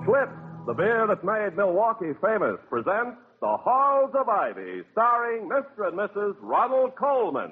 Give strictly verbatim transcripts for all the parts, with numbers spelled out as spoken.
Schlitz, the beer that made Milwaukee famous, presents The Halls of Ivy, starring Mister and Missus Ronald Colman.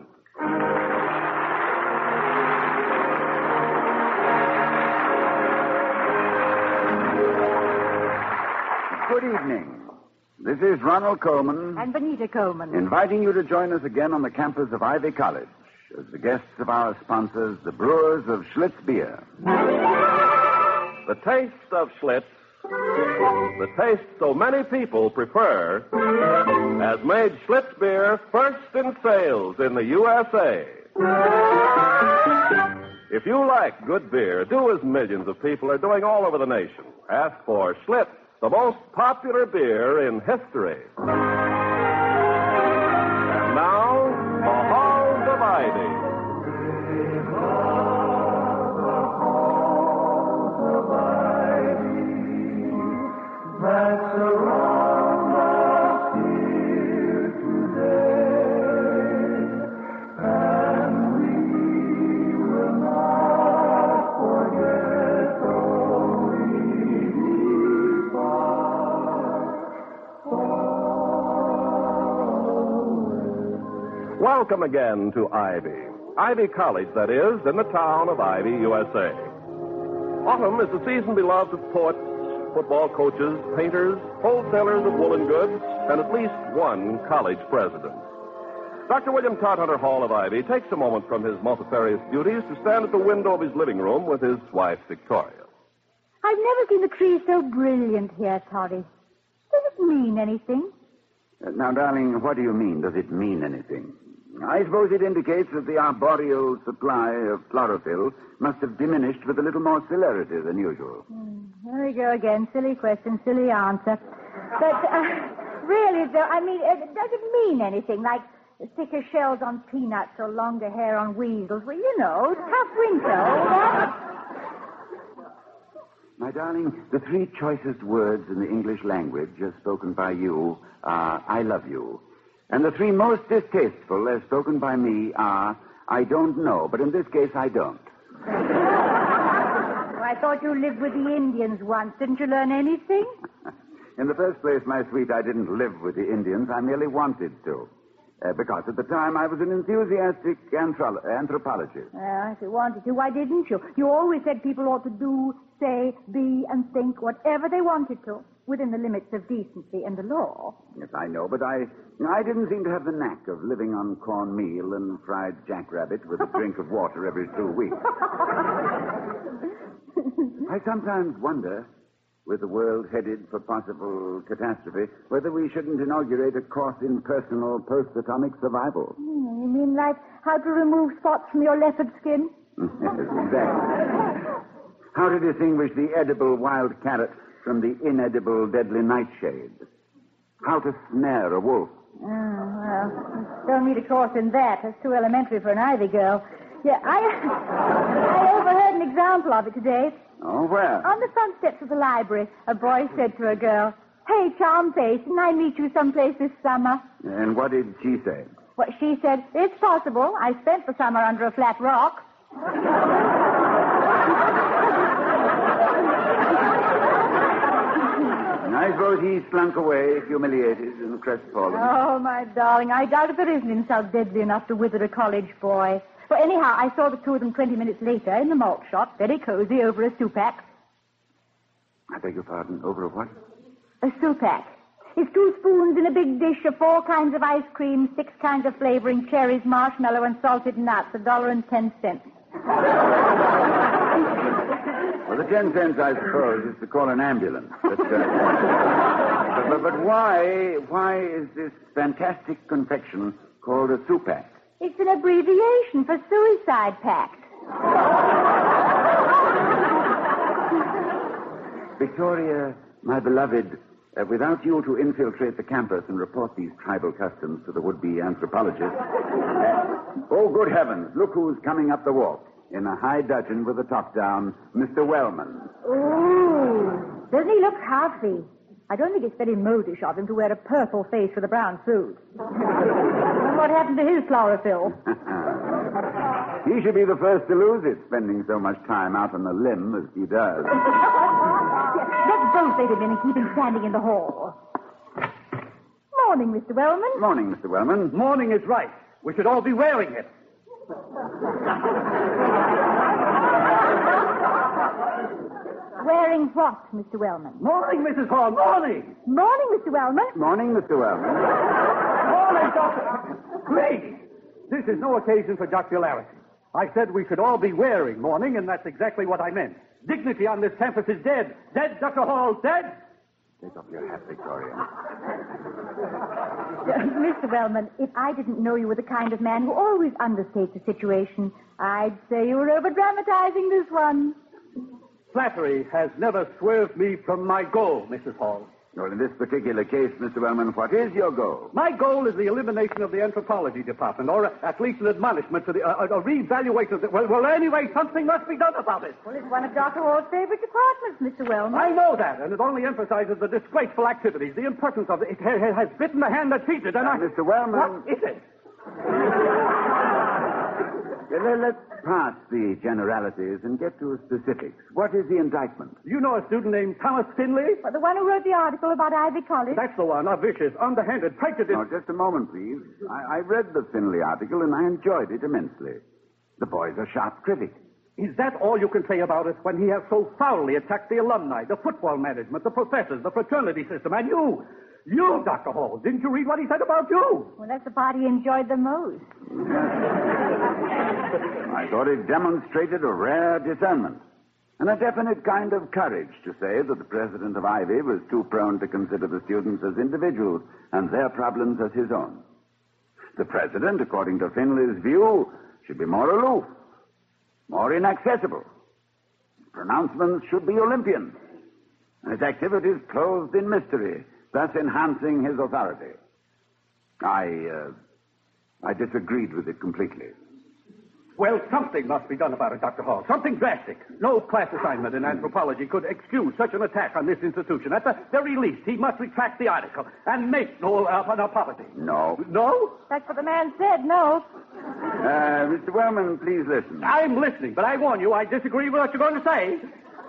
Good evening. This is Ronald Colman. And Benita Colman. Inviting you to join us again on the campus of Ivy College as the guests of our sponsors, the brewers of Schlitz Beer. The taste of Schlitz, the taste so many people prefer, has made Schlitz Beer first in sales in the U S A. If you like good beer, do as millions of people are doing all over the nation. Ask for Schlitz, the most popular beer in history. And now, the Halls of Ivy. Welcome again to Ivy. Ivy College, that is, in the town of Ivy, U S A. Autumn is the season beloved of poets, football coaches, painters, wholesalers of woolen goods, and at least one college president. Doctor William Todhunter Hall of Ivy takes a moment from his multifarious duties to stand at the window of his living room with his wife, Victoria. I've never seen the trees so brilliant here, Toddy. Does it mean anything? Uh, now, darling, what do you mean? Does it mean anything? I suppose it indicates that the arboreal supply of chlorophyll must have diminished with a little more celerity than usual. Mm, there we go again. Silly question, silly answer. But uh, really, though, I mean, uh, does it mean anything? Like thicker shells on peanuts or longer hair on weasels? Well, you know, tough winter, all that. My darling, the three choicest words in the English language as spoken by you are, I love you. And the three most distasteful as spoken by me are, I don't know, but in this case, I don't. Well, I thought you lived with the Indians once. Didn't you learn anything? In the first place, my sweet, I didn't live with the Indians. I merely wanted to. Uh, because at the time I was an enthusiastic anthro- anthropologist. Well, if you wanted to, why didn't you? You always said people ought to do, say, be, and think whatever they wanted to, within the limits of decency and the law. Yes, I know, but I I didn't seem to have the knack of living on cornmeal and fried jackrabbit with a drink of water every two weeks. I sometimes wonder, with the world headed for possible catastrophe, whether we shouldn't inaugurate a course in personal post-atomic survival. Hmm, you mean like how to remove spots from your leopard skin? Exactly. How to distinguish the edible wild carrot from the inedible deadly nightshade. How to snare a wolf. Oh, well, don't need a course in that. That's too elementary for an Ivy girl. Yeah, I, I overheard an example of it today. Oh, where? On the front steps of the library, a boy said to a girl, "Hey, charm face, didn't I meet you someplace this summer?" And what did she say? Well, she said, "It's possible. I spent the summer under a flat rock." I suppose he slunk away, humiliated and crestfallen. Oh, my darling, I doubt if there is an insult deadly enough to wither a college boy. Well, anyhow, I saw the two of them twenty minutes later in the malt shop, very cozy, over a soup-pack. I beg your pardon, over a what? A soup-pack. It's two spoons in a big dish of four kinds of ice cream, six kinds of flavoring, cherries, marshmallow, and salted nuts, a dollar and ten cents. Well, the ten cents, I suppose, is to call an ambulance. But, uh, but, but, but why, why is this fantastic confection called a soup-pack? It's an abbreviation for suicide pact. Victoria, my beloved, uh, without you to infiltrate the campus and report these tribal customs to the would-be anthropologist. Uh, oh, good heavens, look who's coming up the walk. In a high dudgeon with the top down, Mister Wellman. Ooh, doesn't he look healthy? I don't think it's very modish of him to wear a purple face with a brown suit. What happened to his chlorophyll? He should be the first to lose it, spending so much time out on the limb as he does. Let's both translate him in and keep him standing in the hall. Morning, Mister Wellman. Morning, Mister Wellman. Morning is right. We should all be wearing it. Wearing what, Mister Wellman? Morning, Missus Hall. Morning. Morning, Mister Wellman. Morning, Mister Wellman. Morning, Doctor. Please. This is no occasion for jocularity. I said we should all be wearing mourning, and that's exactly what I meant. Dignity on this campus is dead. Dead, Doctor Hall, dead. Take off your hat, Victoria. Uh, Mister Wellman, if I didn't know you were the kind of man who always understates a situation, I'd say you were over-dramatizing this one. Flattery has never swerved me from my goal, Missus Hall. Well, in this particular case, Mister Wellman, what is your goal? My goal is the elimination of the anthropology department, or at least an admonishment to the, uh, a reevaluation of the... Well, well, anyway, something must be done about it. Well, it's one of Doctor Hall's favorite departments, Mister Wellman. I know that, and it only emphasizes the disgraceful activities, the impertinence of it. It ha- has bitten the hand that feeds it, and Uh, I... Mister Wellman... What is it? Well, let's pass the generalities and get to specifics. What is the indictment? You know a student named Thomas Finley? Well, the one who wrote the article about Ivy College? That's the one, a vicious, underhanded, prejudiced... No, just a moment, please. I, I read the Finley article, and I enjoyed it immensely. The boy's a sharp critic. Is that all you can say about it when he has so foully attacked the alumni, the football management, the professors, the fraternity system, and you? You, Doctor Hall. Didn't you read what he said about you? Well, that's the part he enjoyed the most. I thought it demonstrated a rare discernment and a definite kind of courage to say that the president of Ivy was too prone to consider the students as individuals and their problems as his own. The president, according to Finley's view, should be more aloof, more inaccessible. His pronouncements should be Olympian, and his activities clothed in mystery, thus enhancing his authority. I, uh, I disagreed with it completely. Well, something must be done about it, Doctor Hall. Something drastic. No class assignment in anthropology could excuse such an attack on this institution. At the very least, he must retract the article and make no uh, an apology. No. No? That's what the man said, no. Uh, Mister Wellman, please listen. I'm listening, but I warn you, I disagree with what you're going to say.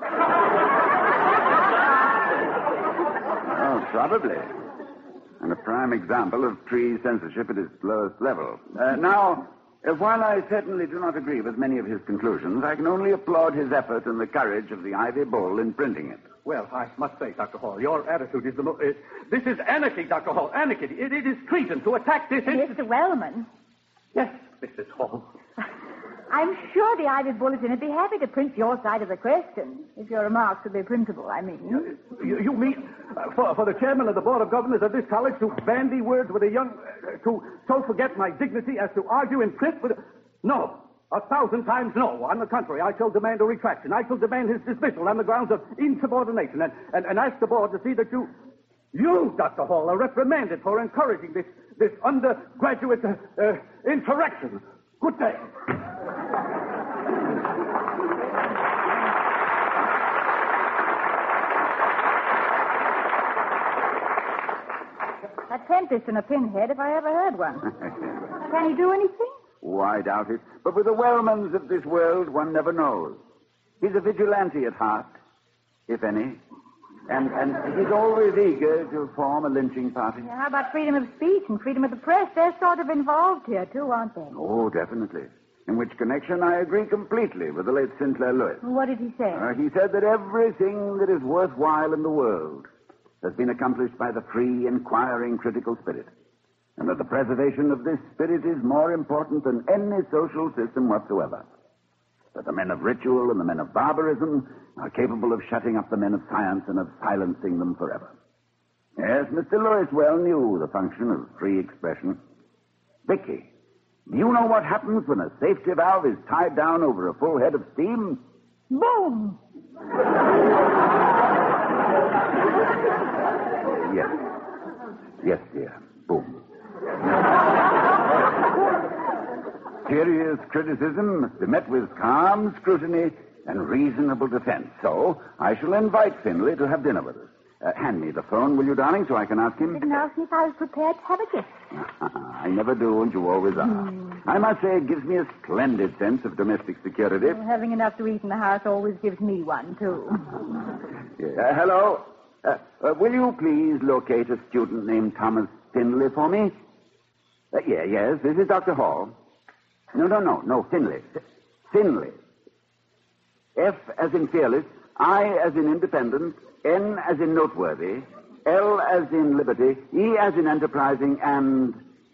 Oh, probably. And a prime example of tree censorship at its lowest level. Uh, now, uh, while I certainly do not agree with many of his conclusions, I can only applaud his effort and the courage of the Ivy Bull in printing it. Well, I must say, Doctor Hall, your attitude is the most... Uh, this is anarchy, Doctor Hall, anarchy. It, it is treason to attack this... Mister Wellman. Yes, Missus Hall. I'm sure the Ivy Bulletin would be happy to print your side of the question, if your remarks would be printable, I mean. You, you mean uh, for, for the chairman of the board of governors of this college to bandy words with a young... Uh, to so forget my dignity as to argue in print with... A, no. A thousand times no. On the contrary, I shall demand a retraction. I shall demand his dismissal on the grounds of insubordination and, and, and ask the board to see that you... You, Doctor Hall, are reprimanded for encouraging this, this undergraduate uh, uh, insurrection. Good day. A tempest and a pinhead, if I ever heard one. Can he do anything? Oh, I doubt it. But with the Wellmans of this world, one never knows. He's a vigilante at heart, if any. And, and he's always eager to form a lynching party. Yeah, how about freedom of speech and freedom of the press? They're sort of involved here, too, aren't they? Oh, definitely. In which connection I agree completely with the late Sinclair Lewis. What did he say? Uh, he said that everything that is worthwhile in the world has been accomplished by the free, inquiring, critical spirit. And that the preservation of this spirit is more important than any social system whatsoever. That the men of ritual and the men of barbarism are capable of shutting up the men of science and of silencing them forever. Yes, Mister Lewis well knew the function of free expression. Vicky, do you know what happens when a safety valve is tied down over a full head of steam? Boom! Yes. Yes, dear. Boom. Serious criticism must be met with calm scrutiny and reasonable defense. So, I shall invite Finley to have dinner with us. Uh, hand me the phone, will you, darling, so I can ask him? Didn't ask me if I was prepared to have a gift. I never do, and you always are. Mm. I must say it gives me a splendid sense of domestic security. Well, having enough to eat in the house always gives me one, too. Yeah. Uh, hello? Uh, uh, will you please locate a student named Thomas Finley for me? Uh, yeah, yes, this is Doctor Hall. No, no, no, no, Finley. Finley. F as in fearless, I as in independent, N as in noteworthy, L as in liberty, E as in enterprising, and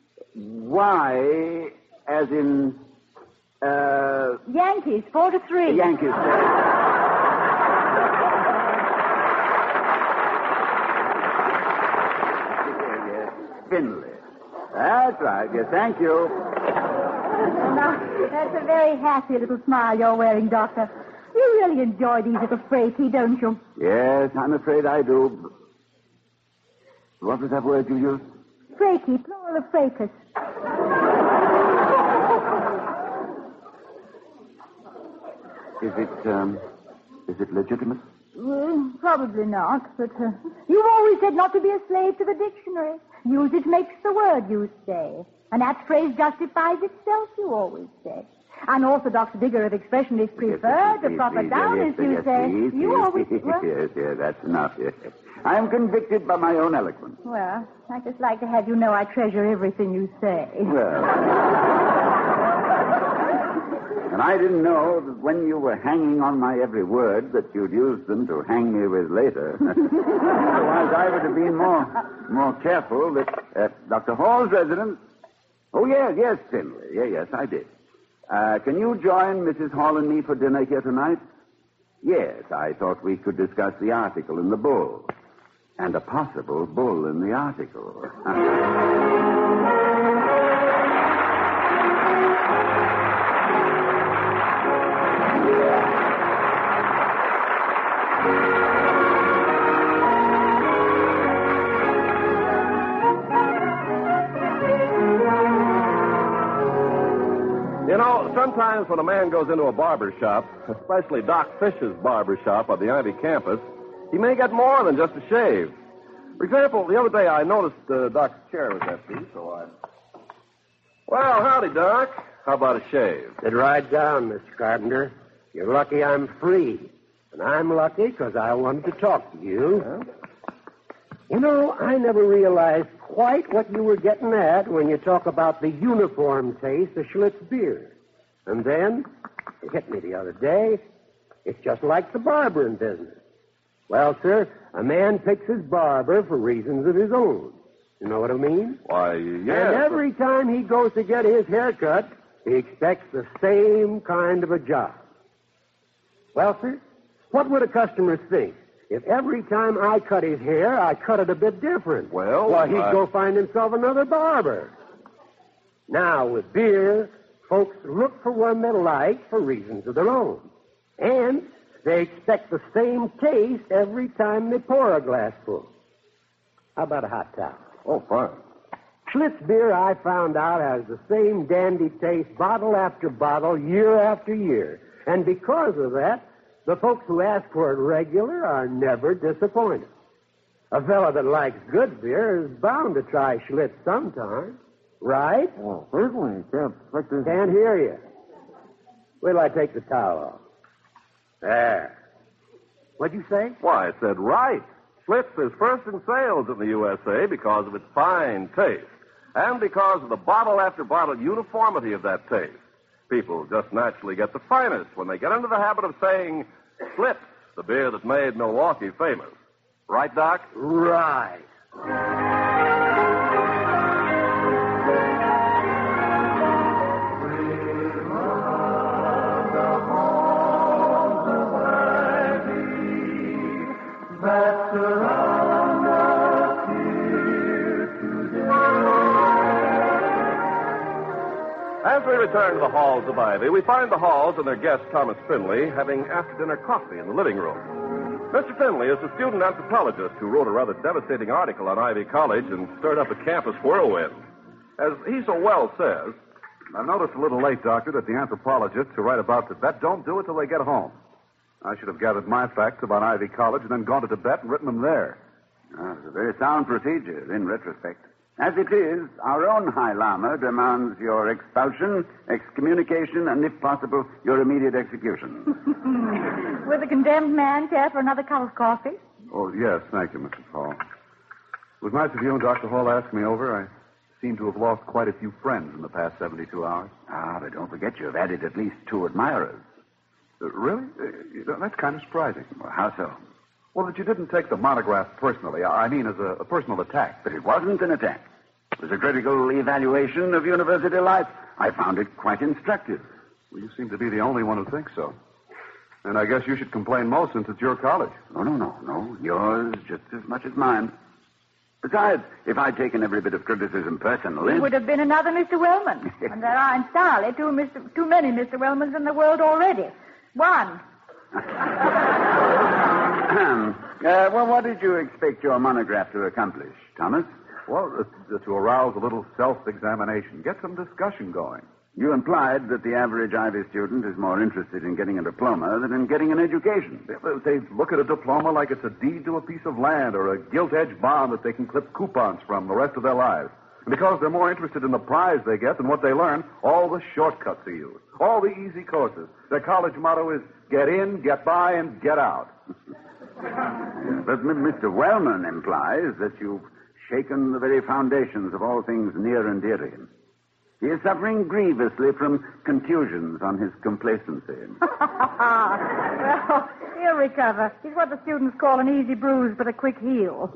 Y as in, uh... Yankees, four to three. Yankees. Yes, Finley. That's right. Yes, thank you. Now, that's a very happy little smile you're wearing, Doctor. You really enjoy these little frati, don't you? Yes, I'm afraid I do. What was that word you used? Frati, plural of fracas. Is it, um, is it legitimate? Well, probably not, but uh, you've always said not to be a slave to the dictionary. Usage makes the word, you say. And that phrase justifies itself, you always say. Unorthodox vigor of expression is preferred. Yes, The please, proper please, down, yes, as you yes, say. Please, You please, always... Yes, Well, yes, yes, that's enough. Yes. I am convicted by my own eloquence. well, I just like to have you know I treasure everything you say. Well. And I didn't know that when you were hanging on my every word that you'd use them to hang me with later. Otherwise, I would have been more more careful that uh, Doctor Hall's residence... Oh, yes, yes, Finley. Yeah, yes, I did. Uh, can you join Missus Hall and me for dinner here tonight? Yes, I thought we could discuss the article in the Bull. And a possible bull in the article. You know, sometimes when a man goes into a barber shop, especially Doc Fish's barber shop on the Ivy campus, he may get more than just a shave. For example, the other day I noticed uh, Doc's chair was empty, so I... Well, howdy, Doc. How about a shave? Sit right down, Mister Carpenter. You're lucky I'm free. And I'm lucky because I wanted to talk to you. Huh? You know, I never realized quite what you were getting at when you talk about the uniform taste of Schlitz beer. And then, it hit me the other day, it's just like the barbering business. Well, sir, a man picks his barber for reasons of his own. You know what I mean? Why, yes. And every time he goes to get his haircut, he expects the same kind of a job. Well, sir, what would a customer think if every time I cut his hair, I cut it a bit different? Well, Well, he'd I- go find himself another barber. Now, with beer, folks look for one they like for reasons of their own. And they expect the same taste every time they pour a glassful. How about a hot towel? Oh, fine. Schlitz beer, I found out, has the same dandy taste bottle after bottle, year after year. And because of that, the folks who ask for it regular are never disappointed. A fellow that likes good beer is bound to try Schlitz sometime. Right? Oh, certainly. Can't expect this. Can't hear you. Wait till I take the towel off. There. What'd you say? Why, I said right. Schlitz is first in sales in the U S A because of its fine taste and because of the bottle after bottle uniformity of that taste. People just naturally get the finest when they get into the habit of saying, Schlitz, the beer that made Milwaukee famous. Right, Doc? Right. As we return to the halls of Ivy, we find the Halls and their guest, Thomas Finley, having after-dinner coffee in the living room. Mister Finley is a student anthropologist who wrote a rather devastating article on Ivy College and stirred up a campus whirlwind. As he so well says... I noticed a little late, Doctor, that the anthropologists who write about Tibet don't do it till they get home. I should have gathered my facts about Ivy College and then gone to Tibet and written them there. Ah, it's a very sound procedure, in retrospect. As it is, our own High Lama demands your expulsion, excommunication, and, if possible, your immediate execution. Will the condemned man care for another cup of coffee? Oh, yes, thank you, Missus Hall. It was nice of you and Doctor Hall asked me over. I seem to have lost quite a few friends in the past seventy-two hours. Ah, but don't forget you've added at least two admirers. Uh, really? Uh, that's kind of surprising. Well, how so? Well, that you didn't take the monograph personally. I mean, as a, a personal attack. But it wasn't an attack. It was a critical evaluation of university life. I found it quite instructive. Well, you seem to be the only one who thinks so. And I guess you should complain most since it's your college. No, no, no, no. Yours just as much as mine. Besides, if I'd taken every bit of criticism personally... It would have been another Mister Wellman. And there are entirely too, Mister too many Mister Wellmans in the world already. One. uh, well, what did you expect your monograph to accomplish, Thomas? Well, uh, to arouse a little self-examination. Get some discussion going. You implied that the average Ivy student is more interested in getting a diploma than in getting an education. They look at a diploma like it's a deed to a piece of land or a gilt-edged bond that they can clip coupons from the rest of their lives. And because they're more interested in the prize they get than what they learn, all the shortcuts are used. All the easy courses. Their college motto is get in, get by, and get out. But Mister Wellman implies that you've shaken the very foundations of all things near and dear to him. He is suffering grievously from contusions on his complacency. Well, he'll recover. He's what the students call an easy bruise but a quick heal.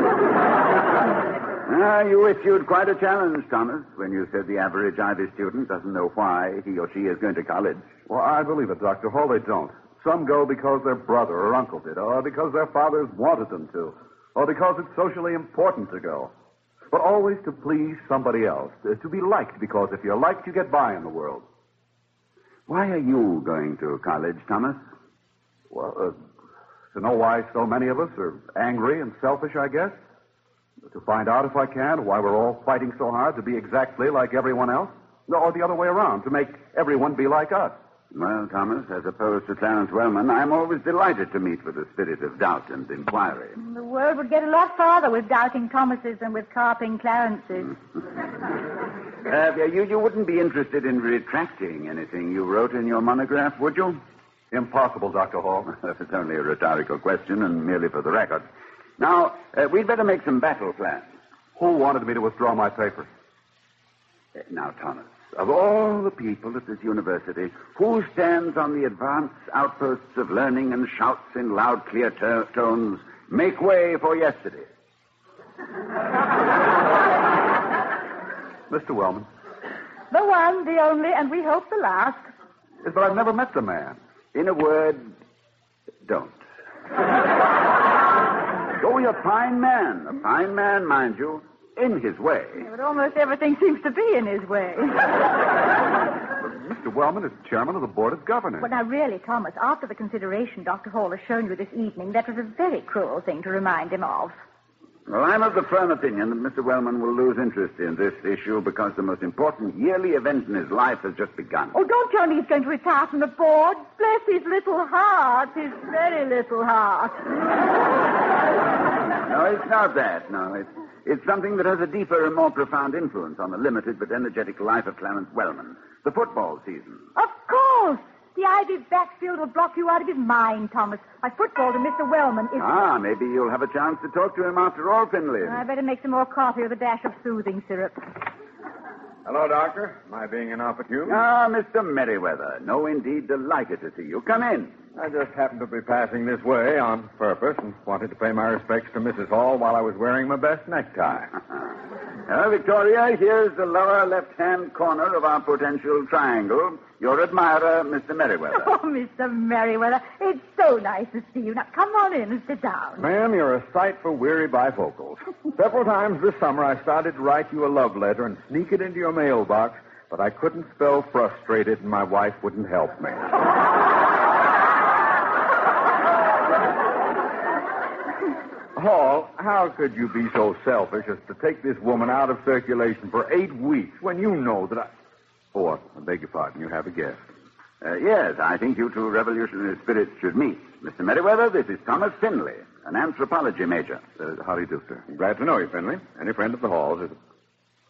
Ah, you issued quite a challenge, Thomas, when you said the average Ivy student doesn't know why he or she is going to college. Well, I believe it, Doctor Hall. They don't. Some go because their brother or uncle did, or because their fathers wanted them to, or because it's socially important to go. But always to please somebody else, to be liked, because if you're liked, you get by in the world. Why are you going to college, Thomas? Well, uh, to know why so many of us are angry and selfish, I guess. To find out, if I can, why we're all fighting so hard to be exactly like everyone else. Or the other way around, to make everyone be like us. Well, Thomas, as opposed to Clarence Wellman, I'm always delighted to meet with a spirit of doubt and inquiry. The world would get a lot farther with doubting Thomases than with carping Clarences. uh, you, you wouldn't be interested in retracting anything you wrote in your monograph, would you? Impossible, Doctor Hall. It's only a rhetorical question and merely for the record. Now, uh, we'd better make some battle plans. Who wanted me to withdraw my paper? Uh, now, Thomas, of all the people at this university, who stands on the advance outposts of learning and shouts in loud, clear to- tones, "Make way for yesterday"? Mister Wellman. The one, the only, and we hope the last. Yes, but I've never met the man. In a word, don't. Oh, you're a fine man. A fine man, mind you. In his way. Yeah, but almost everything seems to be in his way. Mister Wellman is chairman of the Board of Governors. Well, now, really, Thomas, after the consideration Doctor Hall has shown you this evening, that was a very cruel thing to remind him of. Well, I'm of the firm opinion that Mister Wellman will lose interest in this issue because the most important yearly event in his life has just begun. Oh, don't tell me he's going to retire from the board. Bless his little heart, his very little heart. No, it's not that. No, it's, it's something that has a deeper and more profound influence on the limited but energetic life of Clarence Wellman. The football season. Of course. The Ivy backfield will block you out of his mind, Thomas. My football to Mister Wellman is... Ah, maybe you'll have a chance to talk to him after all, Finley. I better make some more coffee with a dash of soothing syrup. Hello, Doctor. Am I being inopportune? Ah, Mister Merriweather. No, indeed, delighted to see you. Come in. I just happened to be passing this way on purpose and wanted to pay my respects to Missus Hall while I was wearing my best necktie. Now, Victoria, here's the lower left-hand corner of our potential triangle. Your admirer, Mister Merriweather. Oh, Mister Merriweather, it's so nice to see you. Now, come on in and sit down. Ma'am, you're a sight for weary bifocals. Several times this summer I started to write you a love letter and sneak it into your mailbox, but I couldn't spell frustrated and my wife wouldn't help me. Hall, how could you be so selfish as to take this woman out of circulation for eight weeks when you know that I... Oh, I beg your pardon. You have a guest. Uh, yes, I think you two revolutionary spirits should meet. Mister Merriweather, this is Thomas Finley, an anthropology major. Uh, how do you do, sir? Glad to know you, Finley. Any friend of the Halls is...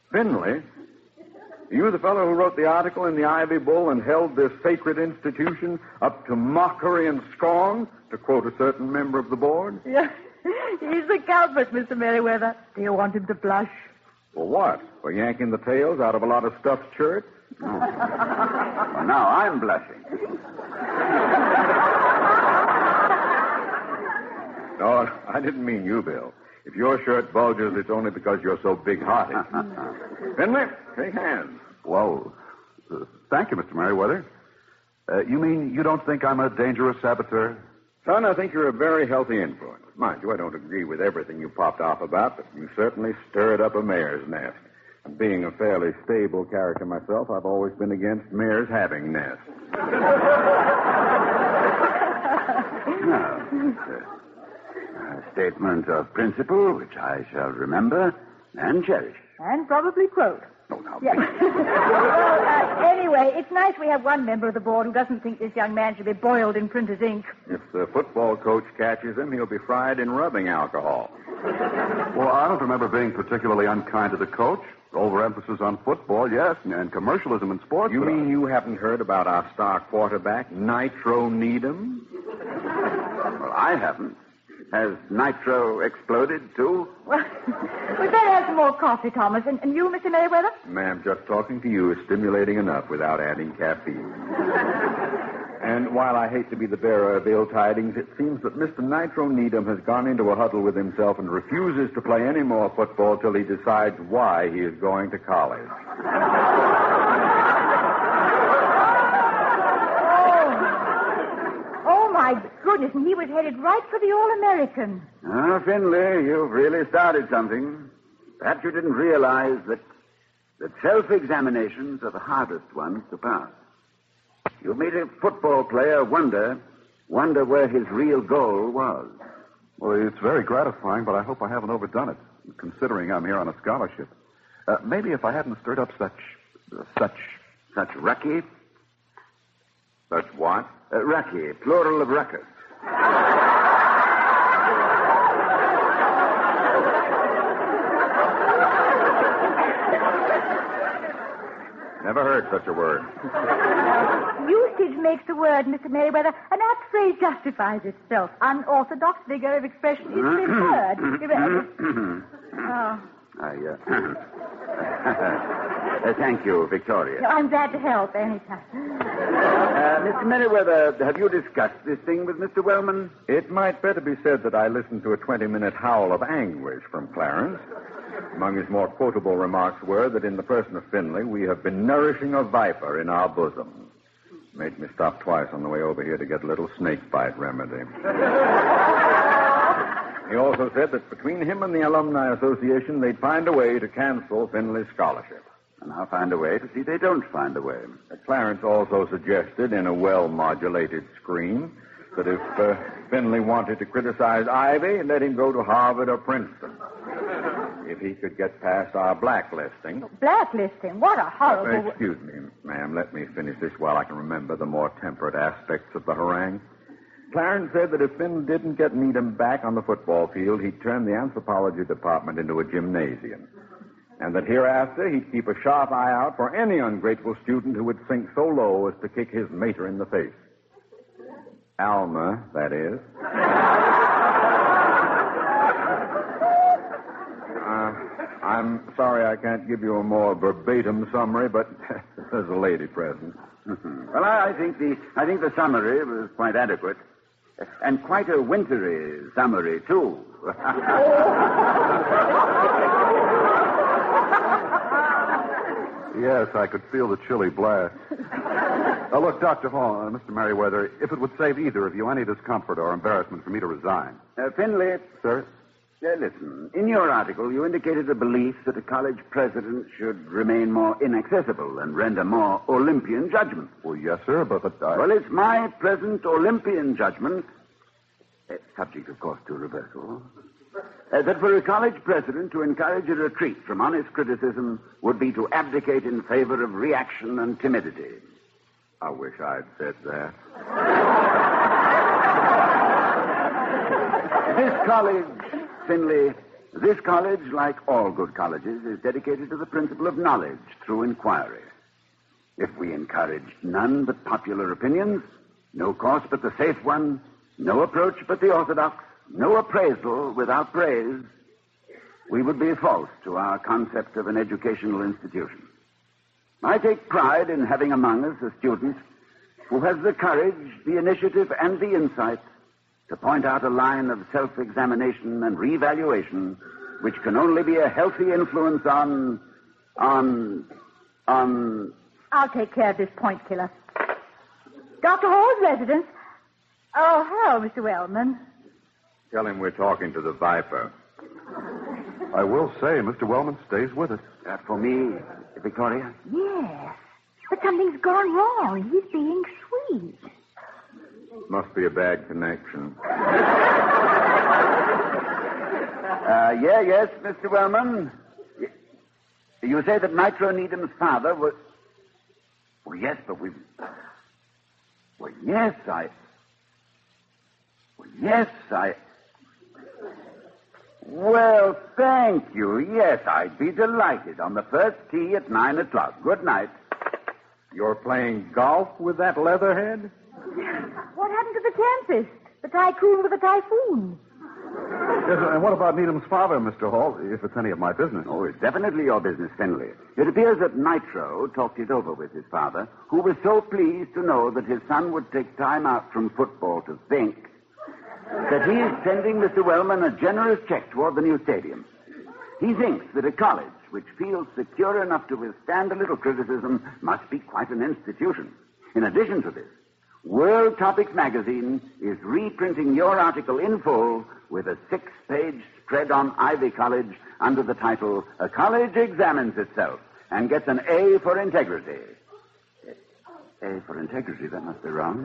Finley? You the fellow who wrote the article in the Ivy Bull and held this sacred institution up to mockery and scorn, to quote a certain member of the board? Yeah. He's the culprit, Mister Merriweather. Do you want him to blush? For what? For yanking the tails out of a lot of stuffed shirts? Oh. Well, now I'm blushing. No, I didn't mean you, Bill. If your shirt bulges, it's only because you're so big-hearted. Finley, shake hands. Well, uh, thank you, Mister Merriweather. Uh, you mean you don't think I'm a dangerous saboteur? Son, I think you're a very healthy influence. Mind you, I don't agree with everything you popped off about, but you certainly stirred up a mare's nest. And being a fairly stable character myself, I've always been against mares having nests. No. A statement of principle which I shall remember and cherish. And probably quote. Oh, now, Yeah. Well, uh, anyway, it's nice we have one member of the board who doesn't think this young man should be boiled in printer's ink. If the football coach catches him, he'll be fried in rubbing alcohol. Well, I don't remember being particularly unkind to the coach. Overemphasis on football, yes, and commercialism in sports. You but mean I... you haven't heard about our star quarterback, Nitro Needham? Well, I haven't. Has Nitro exploded, too? Well, we'd better have some more coffee, Thomas. And, and you, Mister Merriweather? Ma'am, just talking to you is stimulating enough without adding caffeine. And while I hate to be the bearer of ill tidings, it seems that Mister Nitro Needham has gone into a huddle with himself and refuses to play any more football till he decides why he is going to college. Oh, my goodness. And he was headed right for the All-American. Ah, Finley, you've really started something. Perhaps you didn't realize that, that self-examinations are the hardest ones to pass. You made a football player wonder, wonder where his real goal was. Well, it's very gratifying, but I hope I haven't overdone it, considering I'm here on a scholarship. Uh, maybe if I hadn't stirred up such, uh, such... Such rucky? Such what? Uh, rucky, plural of ruckus. Never heard such a word. Usage makes the word, Mister Merriweather. An apt phrase justifies itself. Unorthodox figure of expression is preferred. Oh. I, uh, uh, thank you, Victoria. No, I'm glad to help anytime. Uh, Mister Merriweather, have you discussed this thing with Mister Wellman? It might better be said that I listened to a twenty-minute howl of anguish from Clarence. Among his more quotable remarks were that in the person of Finley, we have been nourishing a viper in our bosom. Made me stop twice on the way over here to get a little snake bite remedy. He also said that between him and the Alumni Association, they'd find a way to cancel Finley's scholarship. And I'll find a way to see they don't find a way. Uh, Clarence also suggested in a well-modulated scream that if uh, Finley wanted to criticize Ivy, let him go to Harvard or Princeton. If he could get past our blacklisting. Blacklisting? What a horrible... Uh, excuse me, ma'am. Let me finish this while I can remember the more temperate aspects of the harangue. Clarence said that if Finn didn't get Needham back on the football field, he'd turn the anthropology department into a gymnasium. And that hereafter he'd keep a sharp eye out for any ungrateful student who would sink so low as to kick his mater in the face. Alma, that is. uh, I'm sorry I can't give you a more verbatim summary, but there's a lady present. Well, I think the I think the summary was quite adequate. And quite a wintry summary, too. Yes, I could feel the chilly blast. Uh, look, Doctor Hall, uh, Mister Merriweather, if it would save either of you any discomfort or embarrassment for me to resign. Uh, Finley. Sir? Uh, listen, in your article, you indicated a belief that a college president should remain more inaccessible and render more Olympian judgment. Well, yes, sir, but... but I... Well, it's my present Olympian judgment, uh, subject, of course, to reversal, uh, that for a college president to encourage a retreat from honest criticism would be to abdicate in favor of reaction and timidity. I wish I'd said that. This college, Finley, This college, like all good colleges, is dedicated to the principle of knowledge through inquiry. If we encouraged none but popular opinions, no course but the safe one, no approach but the orthodox, no appraisal without praise, we would be false to our concept of an educational institution. I take pride in having among us a student who has the courage, the initiative, and the insight to point out a line of self-examination and reevaluation which can only be a healthy influence on, on, on... I'll take care of this point killer. Doctor Hall's residence. Oh, hello, Mister Wellman. Tell him we're talking to the Viper. I will say, Mister Wellman stays with us. Uh, for me, Victoria? Yes. But something's gone wrong. He's being sweet. Must be a bad connection. Uh, yeah, yes, Mister Wellman. You say that Nitro Needham's father was... Well, yes, but we... Well, yes, I... Well, yes, I... Well, thank you. Yes, I'd be delighted on the first tee at nine o'clock. Good night. You're playing golf with that leatherhead? What happened to the Tempest? The tycoon with the typhoon? Yes, and what about Needham's father, Mister Hall, if it's any of my business? Oh, it's definitely your business, Finley. It appears that Nitro talked it over with his father, who was so pleased to know that his son would take time out from football to think, that he is sending Mister Wellman a generous check toward the new stadium. He thinks that a college which feels secure enough to withstand a little criticism must be quite an institution. In addition to this, World Topics magazine is reprinting your article in full with a six-page spread on Ivy College under the title, A College Examines Itself and Gets an A for Integrity. A for integrity, that must be wrong.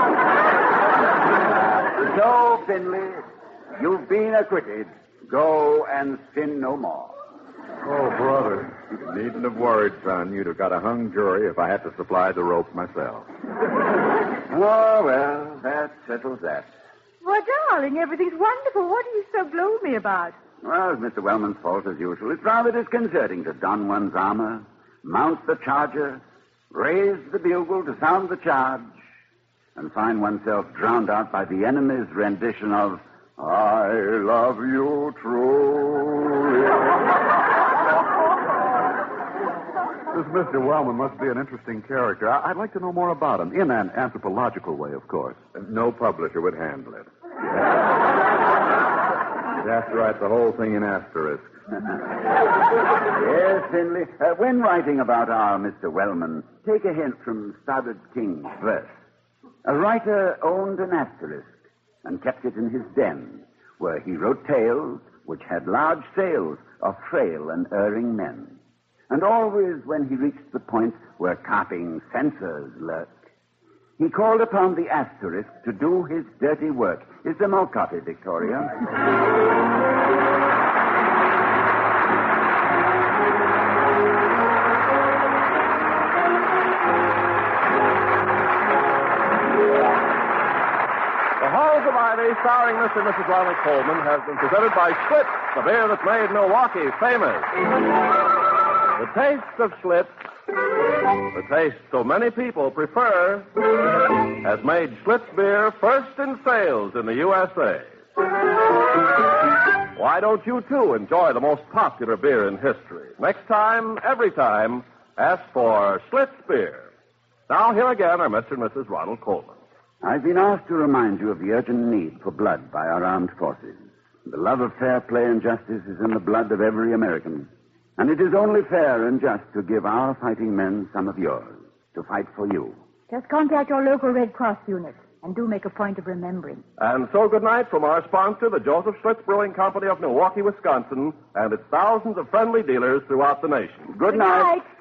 So, Finley, you've been acquitted. Go and sin no more. Oh, brother. You needn't have worried, son. You'd have got a hung jury if I had to supply the rope myself. Oh, well, that settles that. Well, darling, everything's wonderful. What are you so gloomy about? Well, it's Mister Wellman's fault as usual. It's rather disconcerting to don one's armor, mount the charger, raise the bugle to sound the charge, and find oneself drowned out by the enemy's rendition of I Love You Truly. This Mister Wellman must be an interesting character. I- I'd like to know more about him, in an anthropological way, of course. No publisher would handle it. You'd have to write the whole thing in asterisk. Yes, Finley. Uh, when writing about our Mister Wellman, take a hint from Stoddard King's verse. A writer owned an asterisk and kept it in his den, where he wrote tales which had large sails of frail and erring men. And always when he reached the point where carping censors lurk, he called upon the asterisk to do his dirty work. Is there more copy, Victoria? The Halls of Ivy, starring Mister and Missus Ronald Coleman, has been presented by Schlitz, the beer that made Milwaukee famous. The taste of Schlitz, the taste so many people prefer, has made Schlitz beer first in sales in the U S A. Why don't you, too, enjoy the most popular beer in history? Next time, every time, ask for Schlitz beer. Now, here again are Mister and Missus Ronald Coleman. I've been asked to remind you of the urgent need for blood by our armed forces. The love of fair play and justice is in the blood of every American. And it is only fair and just to give our fighting men some of yours, to fight for you. Just contact your local Red Cross unit, and do make a point of remembering. And so good night from our sponsor, the Joseph Schlitz Brewing Company of Milwaukee, Wisconsin, and its thousands of friendly dealers throughout the nation. Good night. night.